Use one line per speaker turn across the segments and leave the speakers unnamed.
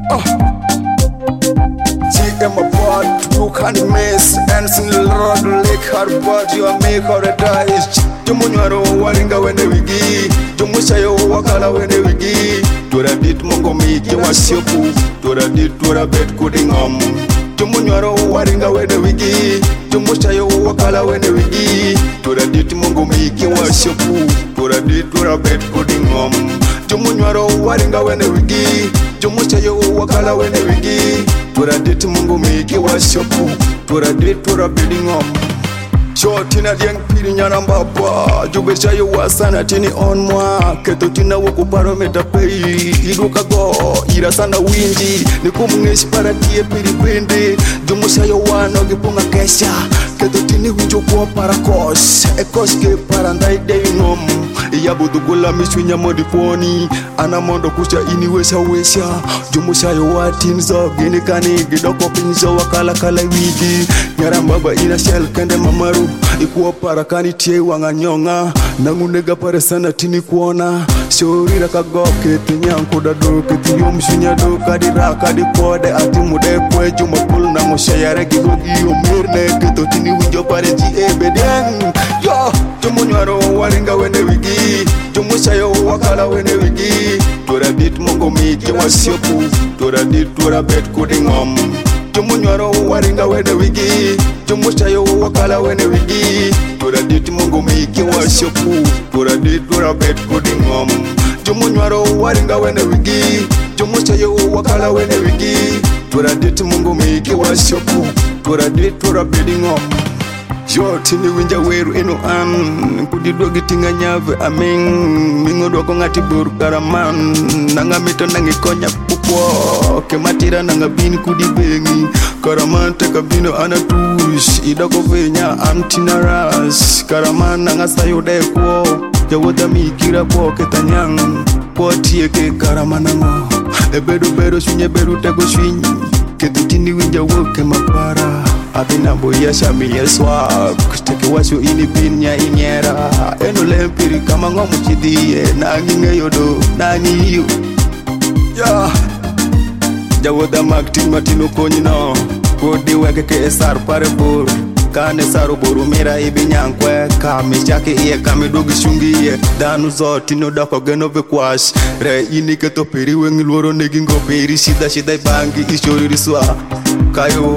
TM apart, you can't miss. And sing the road, lick her butt, you make her a dice. Tumunyaro, waringa when they wigi. Tumushayo, wakala when they wigi. Tora dit mongo miki wasyoku. Tora dit, tora bet cooling Tumunyaro, waringa when they wigi. Tumushayo, wakala when they wigi. Tora dit mongo miki wasyoku. Tora dit, tora bet cooling Tumunyaro, waringa when they wigi. Tumushayo, wakala when they wigi. Tora dit mongo miki wasyoku. Tora dit, tora building Tina dieng piri nyana mbaba Jubesha yo wasana tini on mwa Keto tina wako parometa pei Iruka go, ira sana winji Nikumungeshi para tie piri bende Jumusha yo wano gipunga kesha Keto tini hunjo kwa para kos Ekos ke para ndai dewi ngom Iya budugula mishwinya modiponi Ana mondo kusha ini wesha Jumusha yo watinzo Gini kani gidoko pinzo wakala kala wigi Nyara mbaba ina shell kende mamaru Ikuwa parakani tie wanganyonga Nangunega pare sana tini kuona Shorira kagoke tinyanku da doke Tiyom shunya doka di raka di kode Ati mude kwe jumapul na moshayare Gigogi umirne kito tini winjo pare jiebe den Yo, tumunyaro waringa wene wigi Tumushayo wakala wene wigi Tora dit mongo miki wasyoku Tora dit tora bet kudingom Tumunyaro waringa wene wigi Tumushayo wakala wene wigi Tora dit mungu miki wasyoku Tora dit tora bet kudingom Tumunyaro waringa wene wigi Tumushayo wakala wene wigi Tora dit mungu miki wasyoku Tora dit tora bedingom Yo tini winja weru eno an Kudi dogi tinga nyave aming Mingo doko ngati buru karaman Nanga mito nangi konya pupwa Kematira nanga bini kudi bengi Karaman teka bino anatush Idako venya amtina ras Karaman nanga sayo dekwo Jawota mikira po ketanyang Po tieke karaman nango Ebedo bedo shunye bedu teko shwinyi Ketu tini winja woke mapara Abina boya shami ya swag Teke wasyo ini pinya inyera Eno lempiri kama ngomu chidie Nangi ngeyodo, nangi yu Yeah Jawoda makti matino konyino Kodi weke ke esar pare bor Kane saru boru mira ibi nyankwe Kami chake iye kami dogi shungi iye Danu zoti no dako geno vekwash Re ini keto peri wengi loro negingo peri Shida shida ibangi ishori riswa Kayo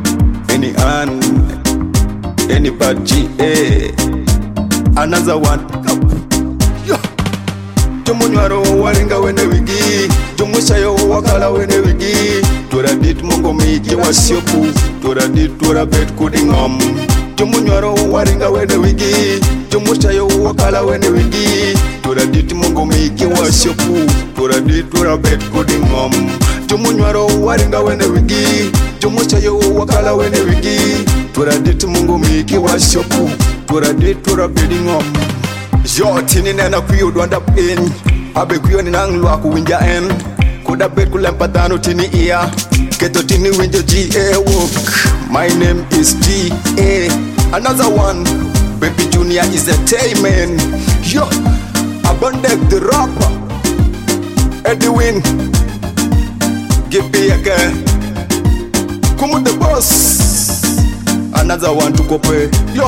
any party, another one. Yo, Tumunyaro waringa wene wigi, Tumushayo wakala wene wigi. Tora dit mongo miki wasyoku, tora dit tora bet kudingom. Tumunyaro waringa wene wigi, Tumushayo wakala wene wigi. Tora dit mongo miki wasyoku, tora dit tora bet kudingom. Tumunyaro waringa wene wigi. Tumushayo wakala wene wigi Tora dit mungu miki wasyoku Tora dit tora bedingom Yo tini nena kuyo duanda pen Abe kuyo ni nanglu aku winja en Kuda bet kulempatano tini iya Keto tini winjo G.A. Work My name is G.A. Another one Baby Junior is a Tayman Yo Abandek the rapper Edwin Give me a girl Kumu the boss Another one to copy Yo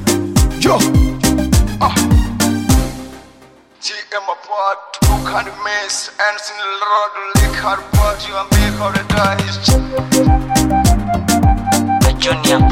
GM apart You can't miss And sing the road Lick her butt You make her a dice
The Junior